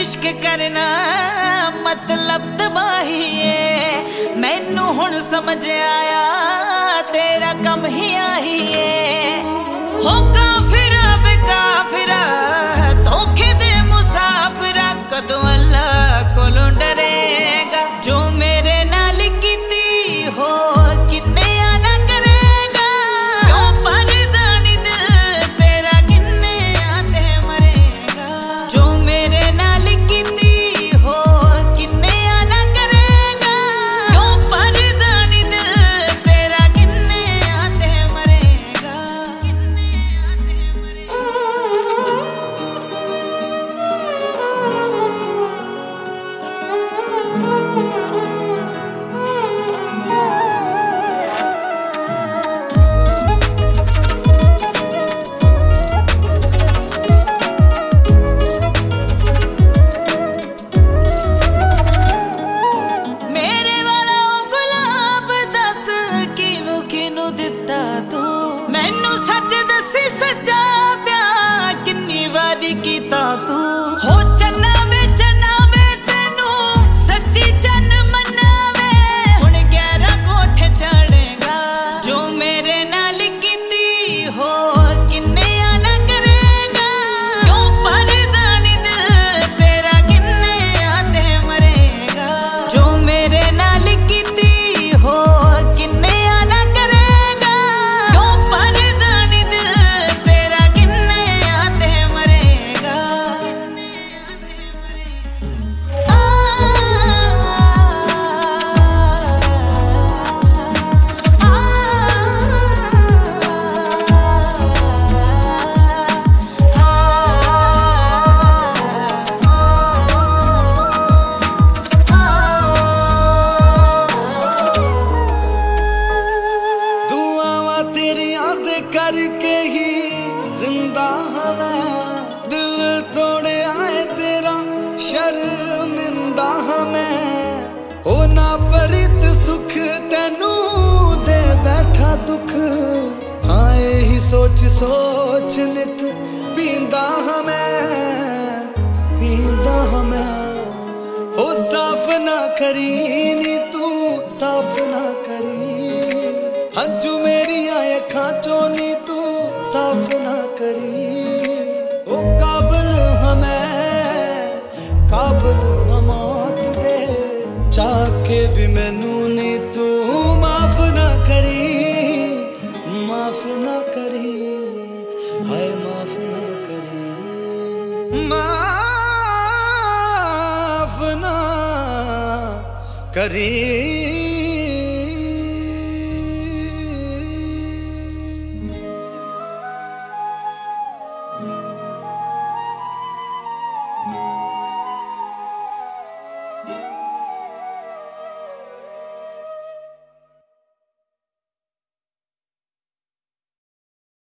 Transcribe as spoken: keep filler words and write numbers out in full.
इश्क करना मतलब तबाही है। मैनू हुण समझ आया तेरा कम ही आही है। हो काफिरा बे काफिरा धोखे दे मुसाफिरा कदों अल्लाह कोलों डरेगा। जो मेरे नाल कीती हो किन्ने आना करेगा। क्यों परदानी दिल तेरा किन्ने आते मरेगा। जो मेरे नाल कीती हो किन्ने आना करेगा। क्यों परदानी दिल तेरा किन्ने आते मरेगा। किन्ने आते मरेगा। मेरे वाला गुलाब दस किनू किनू दिता तू। मैनू सच दसी सजा प्या किन्नी वारी कीता तू। हो चन्ना वे चन्ना वे तेनू सच्ची चन मनावे। हुण ग्यारह कोठे चढ़ेगा। जो मेरे नाल कीती हो किन्ने आना करेगा। क्यों परदानी दिल तेरा किन्ने आते मरेगा। जो मेरे नाल कीती हो किन्ने आना करेगा। क्यों परदानी दिल तेरा किन्ने आते मरेगा। किन्ने आते मरेगा। आ, दुआवां तेरियां दे करके ही जिंदा हां मैं। दिल तोड़े आए तेरा शर्मिंदा हां मैं। ओ ना परित सुख तेनू दे बैठा दुख। हाँ यही सोच सोच नित पींदा हां मैं। पींदा हां मैं। ओ साफ ना करी नी तू साफ ना करी। हंजू मेरी अखां चों नी तू साफ ना करी। ओ काबल हमें काबल हमात दे चाके भी मैनू नी तू माफ ना करी। माफ ना करी हाय माफ ना करी। माफ ना करी।